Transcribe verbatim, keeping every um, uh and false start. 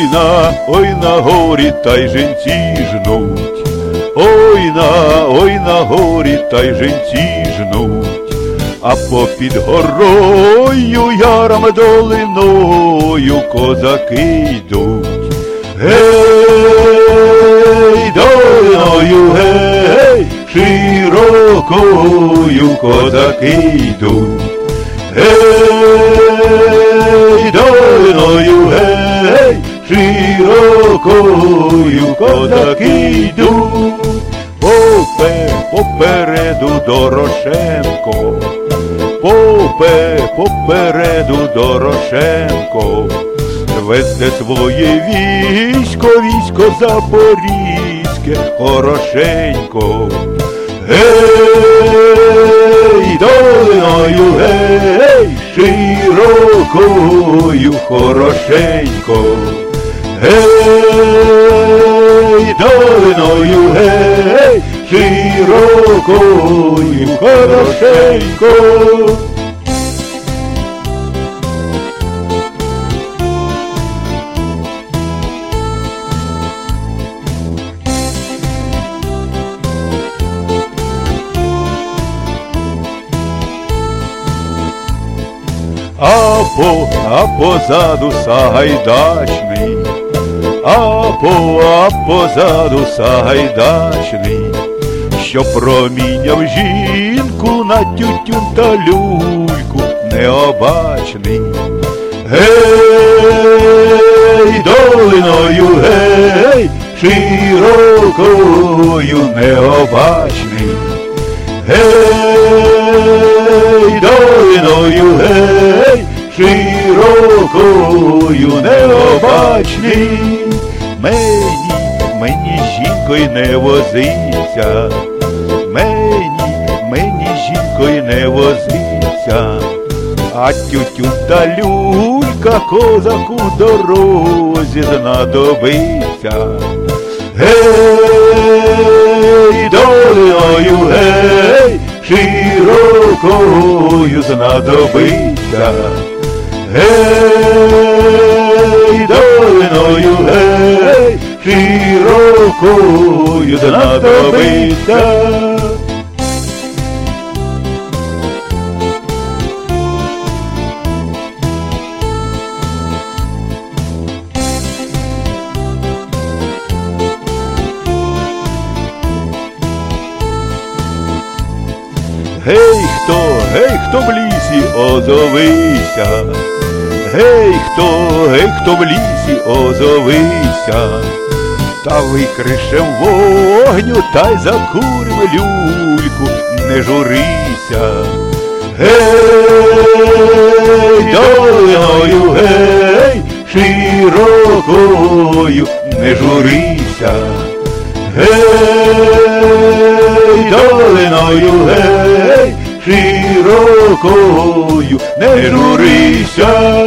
на, ой на горі, та й жінці жнуть. Ой на, ой на горі, та й жінці жнуть. А попід горою, яром долиною козаки йдуть. Гей, долиною, гей, широкою козаки йдуть. Гей, долиною, гей, широкою козаки йдуть. Попе, попереду Дорошенко, попе, попереду Дорошенко, везде своє військо, військо запорізьке, хорошенько. Гей, долиною, гей, широкою, хорошенько. Гей, долиною, гей, широкою, хорошенько. А по, а позаду Сагайдачний, а по, а позаду Сагайдачний, що проміняв жінку на тютюн та люльку необачний. Гей, долиною, гей, широкою необачний. Гей, долиною, гей, широкою необачний. Мені, мені жінкою не возиться, мені, мені жінкою не возиться, а тютюн та люлька козаку в дорозі знадобиться. Гей, долиною, гей, широкою знадобиться. Гей, долиною, гей, широкою знадобиться. Гей, хто, гей, хто в лісі, озовися. Гей, хто, гей, хто в лісі, озовися. Та викришем вогню, та й закурим люльку, не журися. Гей, долиною, гей, широкою, не журися. Гей, долиною, гей, широкою, не журися.